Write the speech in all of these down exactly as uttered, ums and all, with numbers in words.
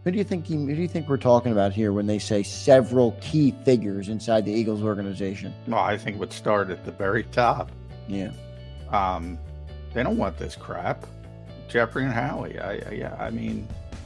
Who do you think? Who do you think we're talking about here when they say several key figures inside the Eagles organization? Well, I think it would start at the very top. Yeah. Um, they don't want this crap. Jeffrey and Howie. I, I yeah. I mean.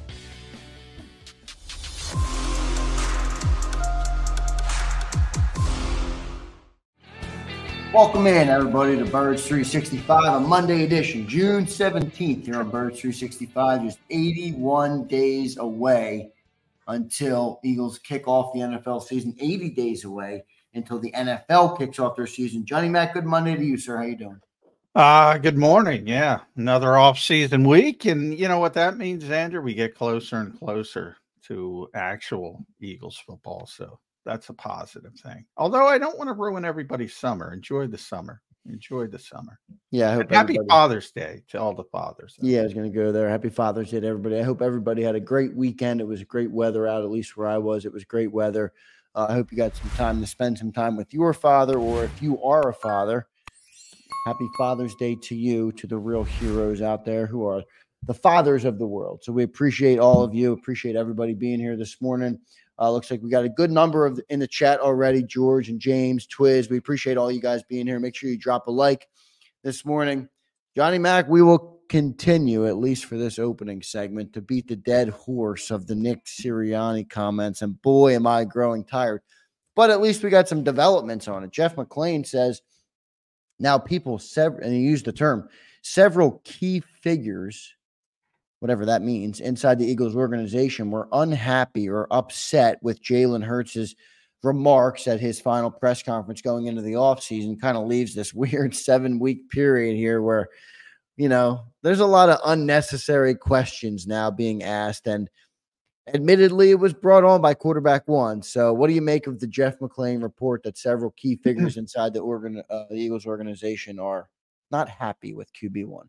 Welcome in, everybody, to Birds three sixty-five, a Monday edition, June seventeenth here on Birds three sixty-five, just eighty-one days away until Eagles kick off the N F L season, eighty days away until the N F L kicks off their season. Johnny Mac, good Monday to you, sir. How you doing? Uh, good morning. Yeah, another off-season week, and you know what that means, Andrew? We get closer and closer to actual Eagles football, so that's a positive thing. Although I don't want to ruin everybody's summer. Enjoy the summer. Enjoy the summer. Yeah, I hope. Happy everybody... Father's Day to all the fathers. Yeah, I was going to go there. Happy Father's Day to everybody. I hope everybody had a great weekend. It was great weather out, at least where I was. It was great weather. Uh, I hope you got some time to spend some time with your father, or if you are a father, happy Father's Day to you, to the real heroes out there who are the fathers of the world. So we appreciate all of you. Appreciate everybody being here this morning. Uh, looks like we got a good number of in the chat already. George and James, Twiz. We appreciate all you guys being here. Make sure you drop a like this morning. Johnny Mac, we will continue, at least for this opening segment, to beat the dead horse of the Nick Sirianni comments. And boy, am I growing tired. But at least we got some developments on it. Jeff McClain says, now people, sev- and he used the term, several key figures, whatever that means, inside the Eagles organization were unhappy or upset with Jalen Hurts' remarks at his final press conference going into the offseason. Kind of leaves this weird seven-week period here where, you know, there's a lot of unnecessary questions now being asked, and admittedly, it was brought on by quarterback one. So what do you make of the Jeff McClain report that several key figures inside the, organ, uh, the Eagles organization are not happy with Q B one?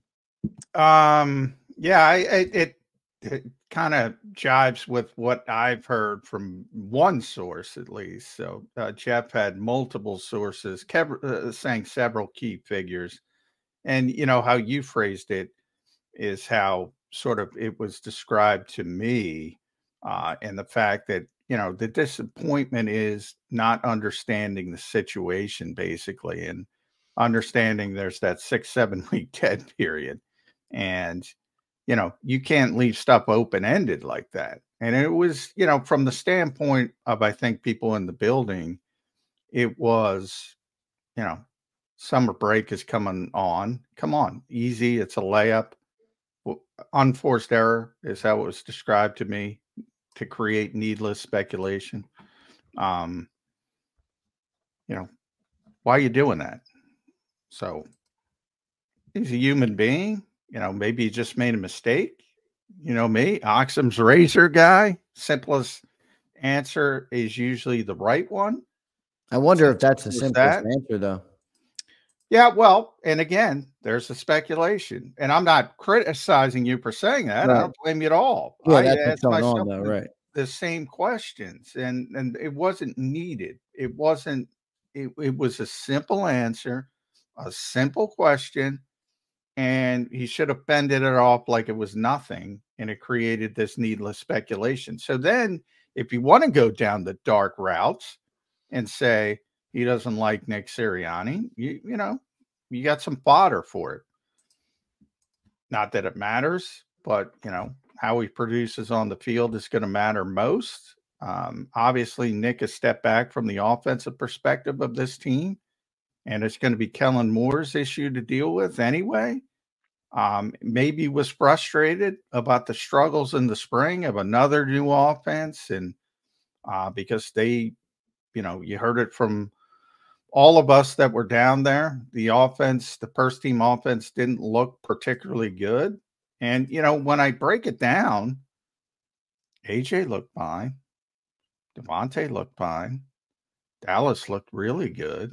Um, yeah, I, I, it, it kind of jives with what I've heard from one source, at least. So uh, Jeff had multiple sources kev- uh, saying several key figures. And, you know, how you phrased it is how sort of it was described to me. Uh, and the fact that, you know, the disappointment is not understanding the situation, basically, and understanding there's that six, seven week dead period. And, you know, you can't leave stuff open-ended like that. And it was, you know, from the standpoint of, I think, people in the building, it was, you know, summer break is coming on. Come on, easy. It's a layup. Unforced error is how it was described to me, to create needless speculation. Um, you know, why are you doing that? So he's a human being. You know, maybe he just made a mistake. You know me, Occam's razor guy. Simplest answer is usually the right one. I wonder if that's the simplest answer, though. Yeah, well, and again, there's a speculation, and I'm not criticizing you for saying that. Right. I don't blame you at all. Yeah, I that's asked what's going myself on, though, right? the same questions, and and it wasn't needed. It wasn't. It, it was a simple answer, a simple question, and he should have fended it off like it was nothing, and it created this needless speculation. So then, if you want to go down the dark routes and say he doesn't like Nick Sirianni, you you know, you got some fodder for it. Not that it matters, but you know, how he produces on the field is going to matter most. Um, obviously, Nick has stepped back from the offensive perspective of this team, and it's going to be Kellen Moore's issue to deal with anyway. Um, maybe was frustrated about the struggles in the spring of another new offense, and uh, because they, you know, you heard it from all of us that were down there. The offense, the first team offense, didn't look particularly good. And, you know, when I break it down, A J looked fine. Devontae looked fine. Dallas looked really good.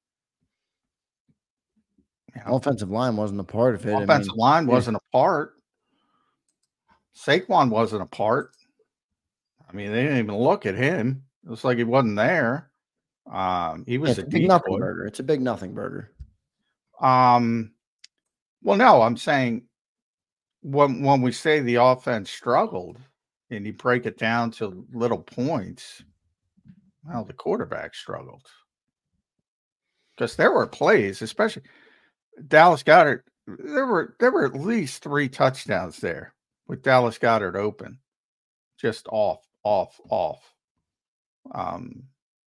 You know, offensive line wasn't a part of it. Offensive I mean, line wasn't yeah. a part. Saquon wasn't a part. I mean, they didn't even look at him. It was like he wasn't there. Um, he was yeah, a, a big nothing burger. It's a big nothing burger. Um, well, no, I'm saying when when we say the offense struggled, and you break it down to little points, well, the quarterback struggled. Because there were plays, especially Dallas Goedert. There were there were at least three touchdowns there with Dallas Goedert open, just off, off, off. Um,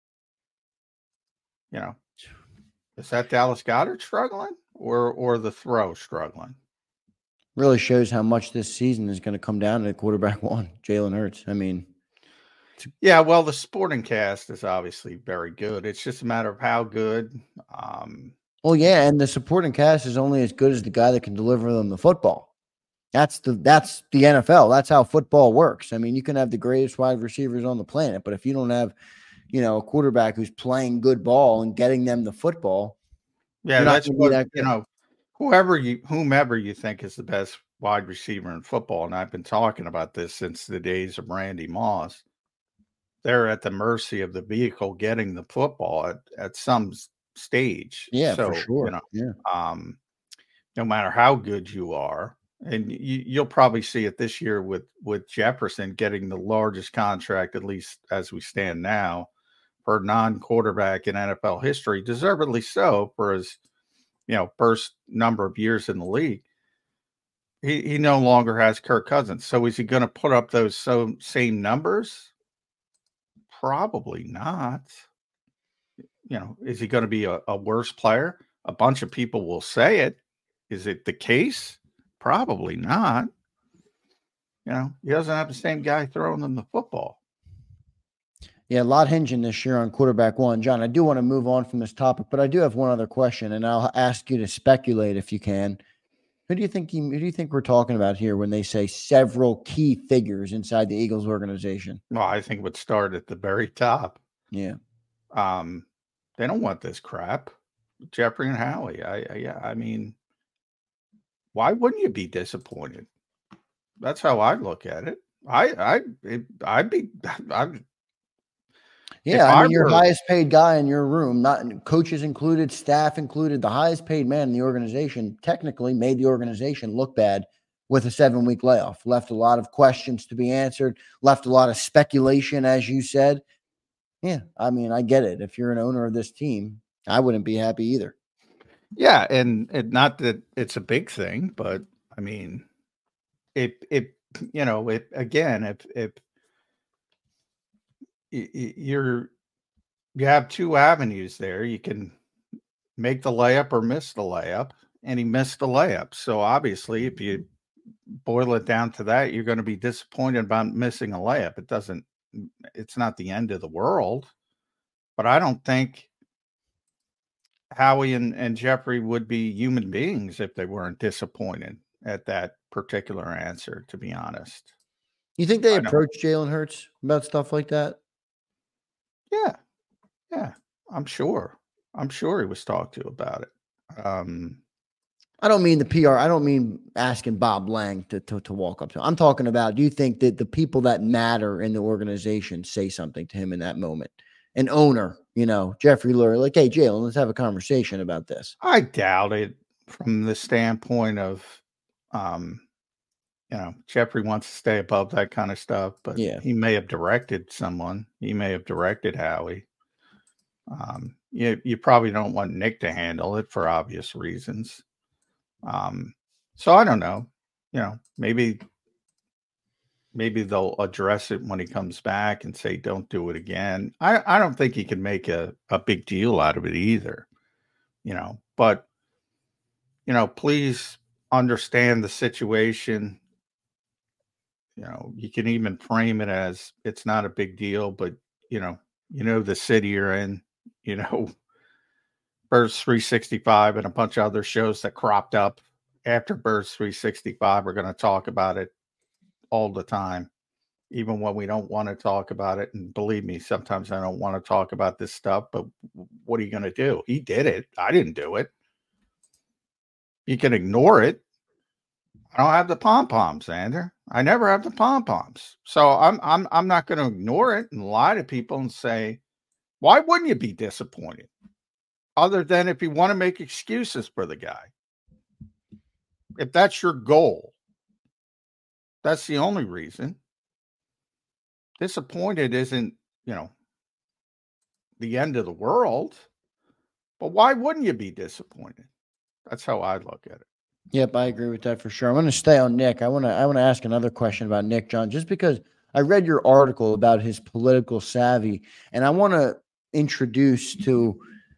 you know, is that Dallas Goedert struggling, or or the throw struggling? Really shows how much this season is going to come down to the quarterback one, Jalen Hurts. I mean, yeah, well, the sporting cast is obviously very good. It's just a matter of how good. Um, well, yeah, and the supporting cast is only as good as the guy that can deliver them the football. That's the that's the N F L. That's how football works. I mean, you can have the greatest wide receivers on the planet, but if you don't have, you know, a quarterback who's playing good ball and getting them the football, yeah, that's what that you know. Whoever you, whomever you think is the best wide receiver in football, and I've been talking about this since the days of Randy Moss. They're at the mercy of the vehicle getting the football at, at some stage. Yeah, so, for sure. You know, yeah. um, no matter how good you are, and you, you'll probably see it this year with with Jefferson getting the largest contract, at least as we stand now, for a non-quarterback in N F L history, deservedly so for his, you know, first number of years in the league. He he no longer has Kirk Cousins. So is he going to put up those so same numbers? Probably not. You know, is he going to be a, a worse player? A bunch of people will say it. Is it the case? Probably not. You know, he doesn't have the same guy throwing them the football. Yeah, a lot hinging this year on quarterback one. John, I do want to move on from this topic, but I do have one other question, and I'll ask you to speculate if you can. Who do you think you, who do you think we're talking about here when they say several key figures inside the Eagles organization? Well, I think it would start at the very top. Yeah. Um, they don't want this crap. Jeffrey and Howie. I, I yeah, I mean, why wouldn't you be disappointed? That's how I look at it. I I it, I'd be I'd Yeah, I mean, I your were, highest paid guy in your room, not coaches included, staff included, the highest paid man in the organization technically made the organization look bad with a seven week layoff, left a lot of questions to be answered, left a lot of speculation, as you said. Yeah, I mean, I get it. If you're an owner of this team, I wouldn't be happy either. Yeah, and, and not that it's a big thing, but I mean, it it you know, it again, if if you're you have two avenues there. You can make the layup or miss the layup, and he missed the layup. So obviously, if you boil it down to that, you're going to be disappointed about missing a layup. It doesn't, it's not the end of the world, but I don't think Howie and, and Jeffrey would be human beings if they weren't disappointed at that particular answer, to be honest. You think they approach Jalen Hurts about stuff like that? Yeah. Yeah, I'm sure. I'm sure he was talked to about it. Um, I don't mean the P R. I don't mean asking Bob Lang to, to, to walk up to him. I'm talking about, do you think that the people that matter in the organization say something to him in that moment? An owner, you know, Jeffrey Lurie, like, hey, Jalen, let's have a conversation about this. I doubt it from the standpoint of, um, you know, Jeffrey wants to stay above that kind of stuff, but yeah, he may have directed someone. He may have directed Howie. Um, you, you probably don't want Nick to handle it for obvious reasons. Um, so I don't know, you know, maybe, maybe they'll address it when he comes back and say, don't do it again. I, I don't think he can make a, a big deal out of it either, you know, but, you know, please understand the situation. You know, you can even frame it as it's not a big deal, but you know, you know, the city you're in, you know, Birds three sixty-five and a bunch of other shows that cropped up after Birds three sixty-five are going to talk about it all the time, even when we don't want to talk about it. And believe me, sometimes I don't want to talk about this stuff, but what are you going to do? He did it. I didn't do it. You can ignore it. I don't have the pom-poms, Xander. I never have the pom-poms. So I'm I'm I'm not going to ignore it and lie to people and say, why wouldn't you be disappointed? Other than if you want to make excuses for the guy. If that's your goal, that's the only reason. disappointed isn't, you know, the end of the world, but why wouldn't you be disappointed? That's how I look at it. Yep, I agree with that for sure. I'm going to stay on Nick. I want to I want to ask another question about Nick, John, just because I read your article about his political savvy, and I want to introduce to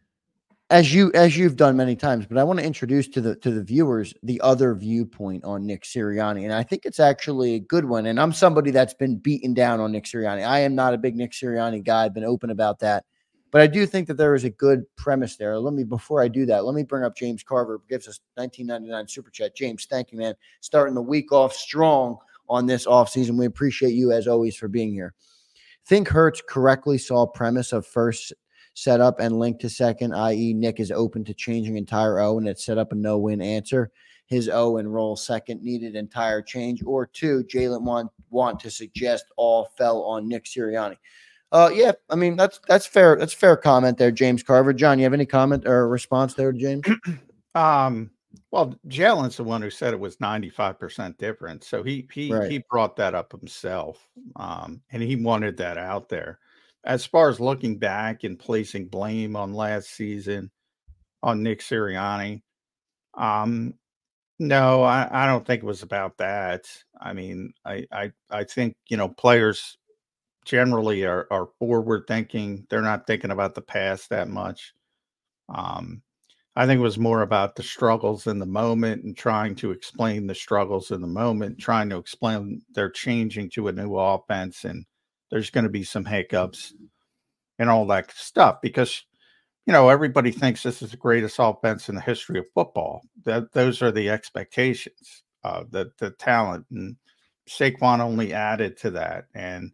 as you as you've done many times, but I want to introduce to the to the viewers the other viewpoint on Nick Sirianni, and I think it's actually a good one. And I'm somebody that's been beaten down on Nick Sirianni. I am not a big Nick Sirianni guy. I've been open about that. But I do think that there is a good premise there. Let me, before I do that, let me bring up James Carver, who gives us nineteen ninety-nine Super Chat. James, thank you, man. Starting the week off strong on this offseason. We appreciate you, as always, for being here. Think Hurts correctly saw premise of first setup and link to second, that is. Nick is open to changing entire O and it set up a no-win answer. His O and roll second needed entire change. Or two, Jalen want, want to suggest all fell on Nick Sirianni. Uh, yeah, I mean, that's that's fair. That's fair comment there, James Carver. John, you have any comment or response there, James? um, well, Jalen's the one who said it was ninety-five percent different. So he he Right. he brought that up himself. Um, and he wanted that out there. As far as looking back and placing blame on last season on Nick Sirianni, um, no, I, I don't think it was about that. I mean, I I I think, you know, players generally are, are forward thinking. They're not thinking about the past that much. Um, I think it was more about the struggles in the moment and trying to explain the struggles in the moment, trying to explain they're changing to a new offense and there's going to be some hiccups and all that stuff because, you know, everybody thinks this is the greatest offense in the history of football. That those are the expectations, uh, the, the talent, and Saquon only added to that. And,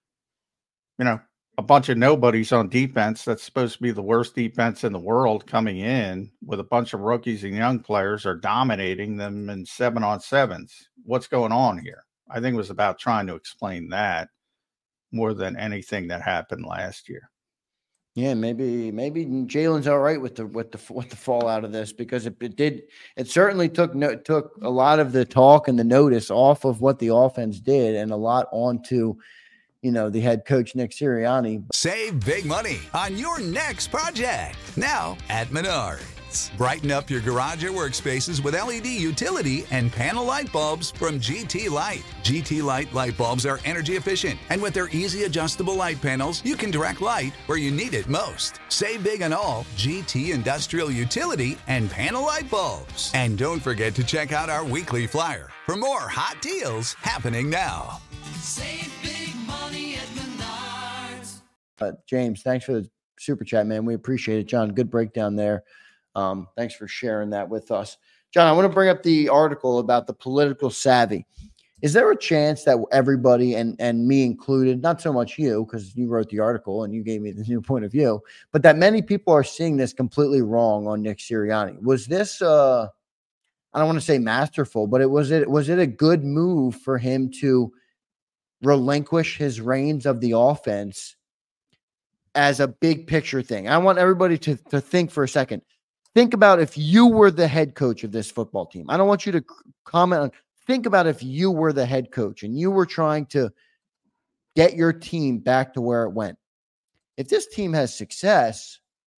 you know, a bunch of nobodies on defense that's supposed to be the worst defense in the world coming in with a bunch of rookies and young players are dominating them in seven on sevens. What's going on here? I think it was about trying to explain that more than anything that happened last year. Yeah, maybe maybe Jalen's all right with the with the with the fallout of this because it, it did it certainly took no, took a lot of the talk and the notice off of what the offense did and a lot onto, you know, the head coach, Nick Sirianni. Save big money on your next project now at Menards. Brighten up your garage or workspaces with L E D utility and panel light bulbs from G T Light. G T Light light bulbs are energy efficient, and with their easy adjustable light panels, you can direct light where you need it most. Save big on all G T industrial utility and panel light bulbs. And don't forget to check out our weekly flyer for more hot deals happening now. Save big money at Menards. Uh, James, thanks for the super chat, man. We appreciate it. John, good breakdown there. Um, thanks for sharing that with us. John, I want to bring up the article about the political savvy. Is there a chance that everybody, and, and me included, not so much you, because you wrote the article and you gave me the new point of view, but that many people are seeing this completely wrong on Nick Sirianni? Was this, uh, I don't want to say masterful, but it was it was it a good move for him to relinquish his reins of the offense as a big picture thing? I want everybody to, to think for a second. Think about if you were the head coach of this football team. I don't want you to comment on, think about if you were the head coach and you were trying to get your team back to where it went. If this team has success,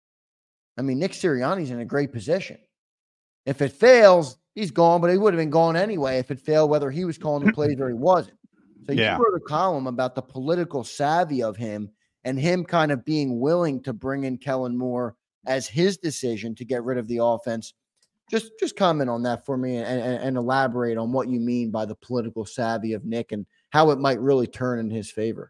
I mean, Nick Sirianni's in a great position. If it fails, he's gone, but he would have been gone anyway if it failed, whether he was calling the plays or he wasn't. So Yeah. you wrote a column about the political savvy of him and him kind of being willing to bring in Kellen Moore as his decision to get rid of the offense. Just just comment on that for me and, and, and elaborate on what you mean by the political savvy of Nick and how it might really turn in his favor.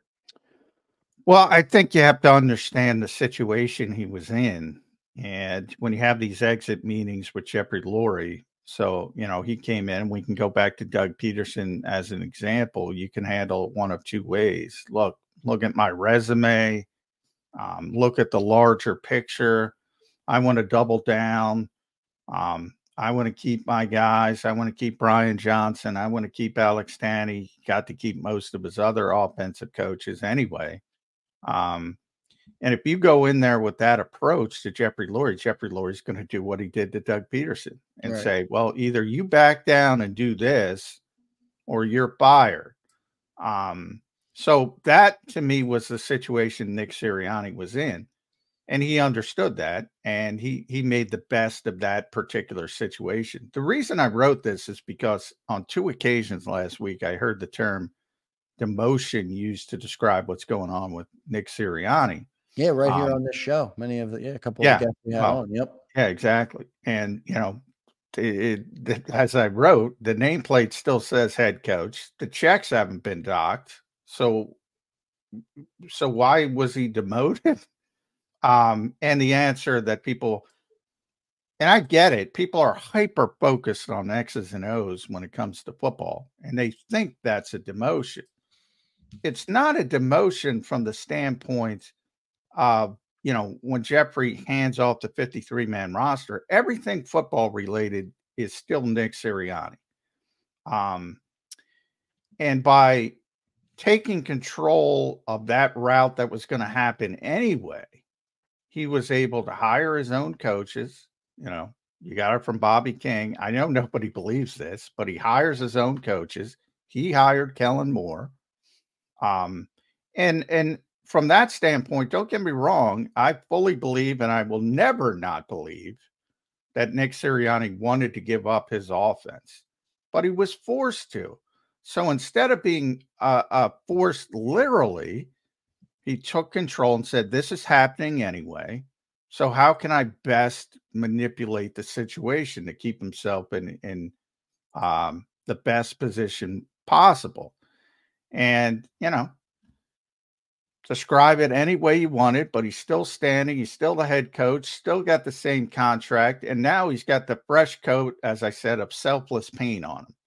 Well, I think you have to understand the situation he was in. And when you have these exit meetings with Jeffrey Lurie, so, you know, he came in, we can go back to Doug Peterson as an example. You can handle it one of two ways. Look, look at my resume. Um, look at the larger picture. I want to double down. Um, I want to keep my guys. I want to keep Brian Johnson. I want to keep Alex Tanney. Got to keep most of his other offensive coaches anyway. Um, and if you go in there with that approach to Jeffrey Lurie, Jeffrey Lurie's going to do what he did to Doug Peterson and Right. say, well, either you back down and do this or you're fired. Um, So that to me was the situation Nick Sirianni was in. And he understood that, and he he made the best of that particular situation. The reason I wrote this is because on two occasions last week, I heard the term demotion used to describe what's going on with Nick Sirianni. Yeah, right here Um, on this show. Many of the yeah, a couple of yeah, the guests we had well, on. Yep. yeah, exactly. And you know, it, it, as I wrote, the nameplate still says head coach. The checks haven't been docked, so so why was he demoted? Um, and the answer that people, and I get it, people are hyper focused on X's and O's when it comes to football, and they think that's a demotion. It's not a demotion from the standpoint of, you know, when Jeffrey hands off the fifty-three man roster, everything football related is still Nick Sirianni. Um, and by taking control of that route that was going to happen anyway, he was able to hire his own coaches. You know, you got it from Bobby King. I know nobody believes this, but he hires his own coaches. He hired Kellen Moore. Um, and and from that standpoint, don't get me wrong, I fully believe, and I will never not believe, that Nick Sirianni wanted to give up his offense, but he was forced to. So instead of being uh, uh, forced literally, he took control and said, this is happening anyway. So how can I best manipulate the situation to keep himself in, in um, the best position possible? And, you know, describe it any way you want it, but he's still standing. He's still the head coach, still got the same contract. And now he's got the fresh coat, as I said, of selfless paint on him.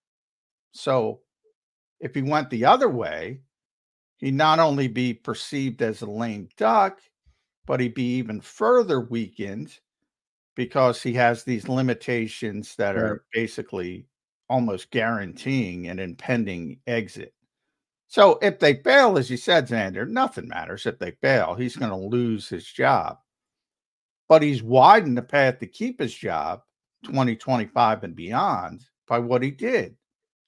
So if he went the other way, he'd not only be perceived as a lame duck, but he'd be even further weakened because he has these limitations that are Right. basically almost guaranteeing an impending exit. So if they fail, as you said, Xander, nothing matters. If they fail, he's going to lose his job. But he's widened the path to keep his job twenty twenty-five and beyond by what he did.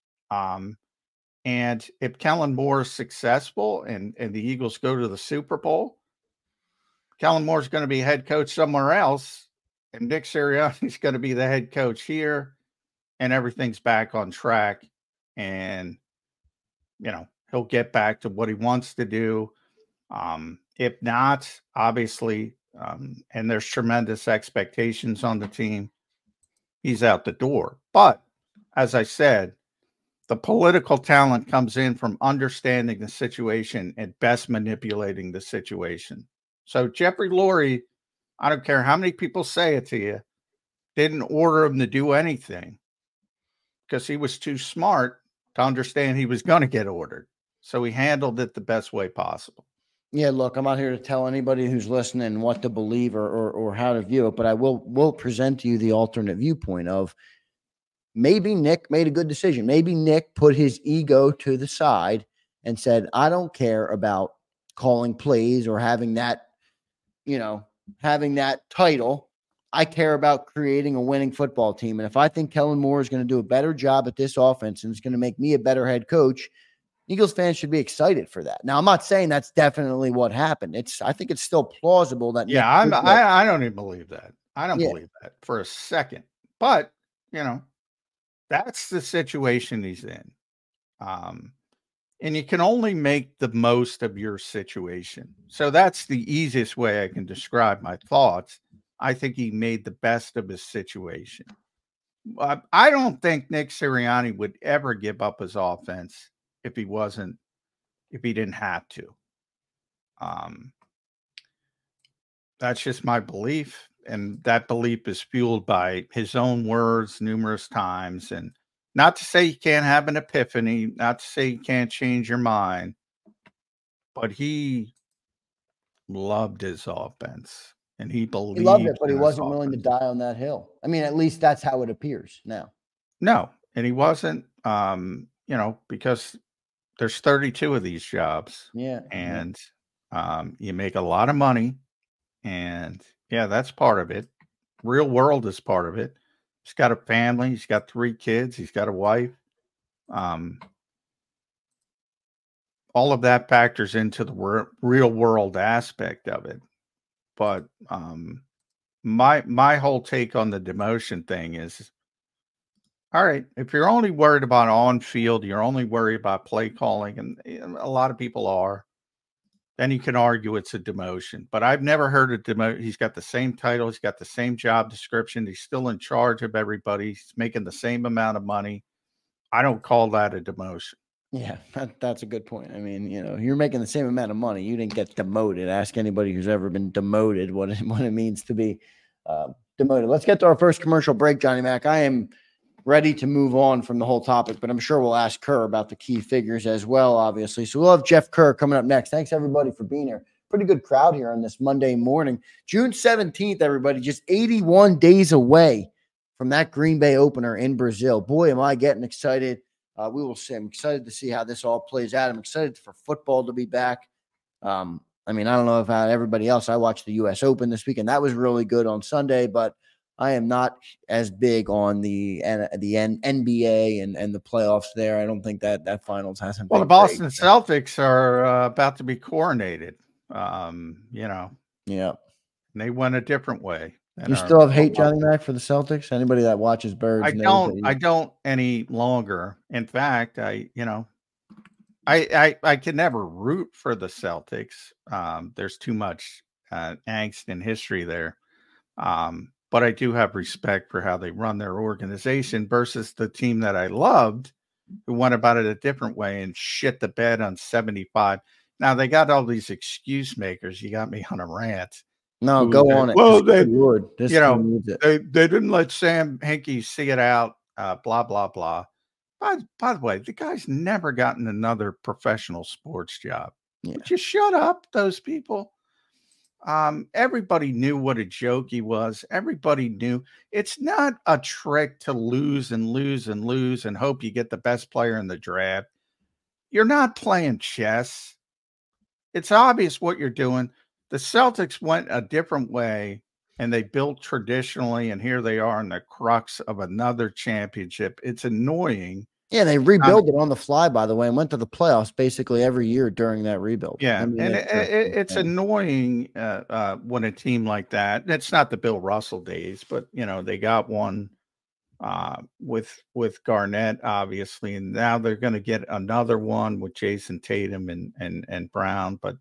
Um, and if Kellen Moore is successful and, and the Eagles go to the Super Bowl, Kellen Moore's going to be head coach somewhere else, and Nick Sirianni's going to be the head coach here, and everything's back on track. And, you know, he'll get back to what he wants to do. Um, if not, obviously, um, and there's tremendous expectations on the team, he's out the door. But as I said, the political talent comes in from understanding the situation and best manipulating the situation. So Jeffrey Lurie, I don't care how many people say it to you, didn't order him to do anything because he was too smart to understand he was going to get ordered. So he handled it the best way possible. Yeah, look, I'm not here to tell anybody who's listening what to believe or, or or how to view it, but I will will present to you the alternate viewpoint of maybe Nick made a good decision. Maybe Nick put his ego to the side and said, I don't care about calling plays or having that, you know, having that title. I care about creating a winning football team. And if I think Kellen Moore is going to do a better job at this offense and it's going to make me a better head coach, Eagles fans should be excited for that. Now, I'm not saying that's definitely what happened. It's, I think it's still plausible that. Yeah, I'm, I, I don't even believe that. I don't Yeah. believe that for a second. But, you know, that's the situation he's in. Um, and you can only make the most of your situation. So that's the easiest way I can describe my thoughts. I think he made the best of his situation. Uh, I don't think Nick Sirianni would ever give up his offense if he wasn't, if he didn't have to. Um, that's just my belief. And that belief is fueled by his own words numerous times. And not to say you can't have an epiphany, not to say you can't change your mind, but he loved his offense and he believed He loved it, but he in his wasn't willing to offense. die on that hill. I mean, at least that's how it appears now. No, and he wasn't, um, you know, because there's thirty-two of these jobs Yeah. and um, you make a lot of money. And yeah, that's part of it. Real world is part of it. He's got a family. He's got three kids. He's got a wife. Um, all of that factors into the wor- real world aspect of it. But um, my my whole take on the demotion thing is, all right, if you're only worried about on field, you're only worried about play calling, and, and a lot of people are, then you can argue it's a demotion. But I've never heard of demotion. He's got the same title, he's got the same job description, he's still in charge of everybody, he's making the same amount of money. I don't call that a demotion. Yeah, that, that's a good point. I mean, you know, you're making the same amount of money. You didn't get demoted. Ask anybody who's ever been demoted what it, what it means to be uh, demoted. Let's get to our first commercial break, Johnny Mac. I am ready to move on from the whole topic, but I'm sure we'll ask Kerr about the key figures as well, obviously. So we'll have Jeff Kerr coming up next. Thanks, everybody, for being here. Pretty good crowd here on this Monday morning. June seventeenth, everybody, just eighty-one days away from that Green Bay opener in Brazil. Boy, am I getting excited. Uh, we will see. I'm excited to see how this all plays out. I'm excited for football to be back. Um, I mean, I don't know about everybody else. I watched the U S Open this weekend. That was really good on Sunday, but I am not as big on the the N B A and, and the playoffs there. I don't think that that finals hasn't Well, been the Boston great. Celtics are uh, about to be coronated. Um, you know, Yeah. and they went a different way. You still have hate, Johnny Mac, for the Celtics? Anybody that watches Birds I knows don't. that you- I don't any longer. In fact, I you know, I I I can never root for the Celtics. Um, there's too much uh, angst and history there. Um, but I do have respect for how they run their organization versus the team that I loved, who went about it a different way and shit the bed on seventy-five. Now they got all these excuse makers. You got me on a rant. No, Who go they- on it. well, Just they- good Lord, this you know, team needs it. They they didn't let Sam Hinkie see it out. Uh, blah blah blah. By, by the way, the guy's never gotten another professional sports job. Yeah. Would you shut up, those people? Um, everybody knew what a joke he was. Everybody knew it's not a trick to lose and lose and lose and hope you get the best player in the draft. You're not playing chess. It's obvious what you're doing. The Celtics went a different way and they built traditionally, and here they are in the crux of another championship. It's annoying. Yeah, they rebuilt um, it on the fly, by the way, and went to the playoffs basically every year during that rebuild. Yeah, I mean, and it's, it, it, it's annoying uh, uh, when a team like that, it's not the Bill Russell days, but, you know, they got one uh, with with Garnett, obviously, and now they're going to get another one with Jason Tatum and and and Brown. But,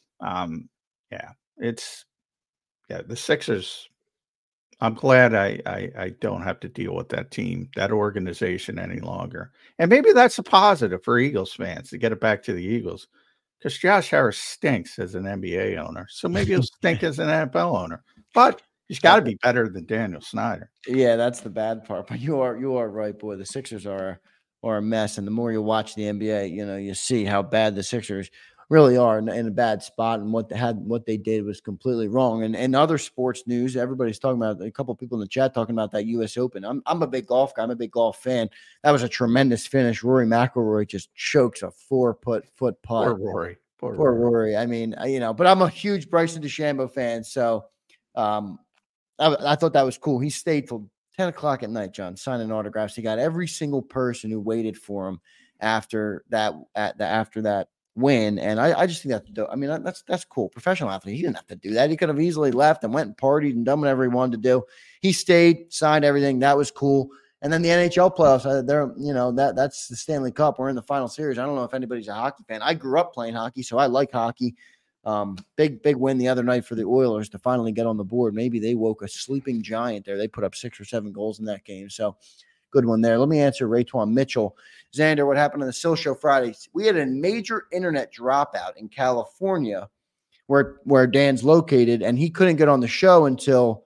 um, yeah, it's, yeah, the Sixers, I'm glad I, I I don't have to deal with that team, that organization any longer. And maybe that's a positive for Eagles fans to get it back to the Eagles, because Josh Harris stinks as an N B A owner. So maybe he'll stink as an N F L owner. But he's got to be better than Daniel Snyder. Yeah, that's the bad part. But you are you are right, boy. The Sixers are are a mess. And the more you watch the N B A, you know, you see how bad the Sixers really are in, in a bad spot, and what they had, what they did was completely wrong. And and other sports news, everybody's talking about, a couple of people in the chat talking about that U S Open. I'm I'm a big golf guy. I'm a big golf fan. That was a tremendous finish. Rory McIlroy just chokes a four foot foot putt. Poor Rory. Poor, Poor Rory. Rory. I mean, I, you know, but I'm a huge Bryson DeChambeau fan, so um, I, I thought that was cool. He stayed till ten o'clock at night, John, signing autographs. He got every single person who waited for him after that at the after that. win. And I, I just think that, I mean, that's, that's cool. Professional athlete. He didn't have to do that. He could have easily left and went and partied and done whatever he wanted to do. He stayed, signed everything. That was cool. And then the N H L playoffs, uh, they're, you know, that that's the Stanley Cup. We're in the final series. I don't know if anybody's a hockey fan. I grew up playing hockey, so I like hockey. Um, big, big win the other night for the Oilers to finally get on the board. Maybe they woke a sleeping giant there. They put up six or seven goals in that game. So good one there. Let me answer Raytwan Mitchell. Xander, what happened on the Sill Show Friday? We had a major internet dropout in California where, where Dan's located, and he couldn't get on the show until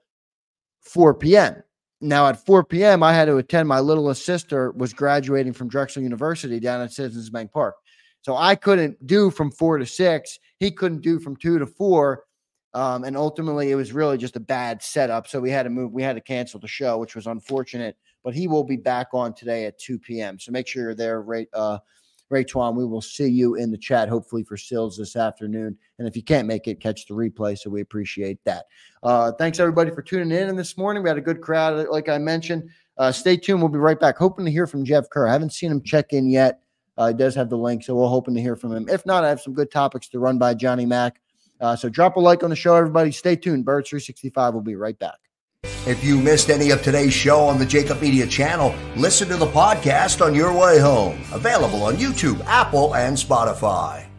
four p.m. Now at four p.m., I had to attend. My littlest sister was graduating from Drexel University down at Citizens Bank Park. So I couldn't do from four to six. He couldn't do from two to four. Um, and ultimately, it was really just a bad setup. So we had to move. We had to cancel the show, which was unfortunate. But he will be back on today at two p.m. So make sure you're there, Ray, uh, Raytwan. We will see you in the chat, hopefully for Sills this afternoon. And if you can't make it, catch the replay. So we appreciate that. Uh, thanks, everybody, for tuning in. And this morning, we had a good crowd, like I mentioned. Uh, stay tuned. We'll be right back. Hoping to hear from Jeff Kerr. I haven't seen him check in yet. Uh, he does have the link, so we're hoping to hear from him. If not, I have some good topics to run by Johnny Mack. Uh, so drop a like on the show, everybody. Stay tuned. Birds three sixty-five will be right back. If you missed any of today's show on the Jacob Media channel, listen to the podcast on your way home. Available on YouTube, Apple, and Spotify.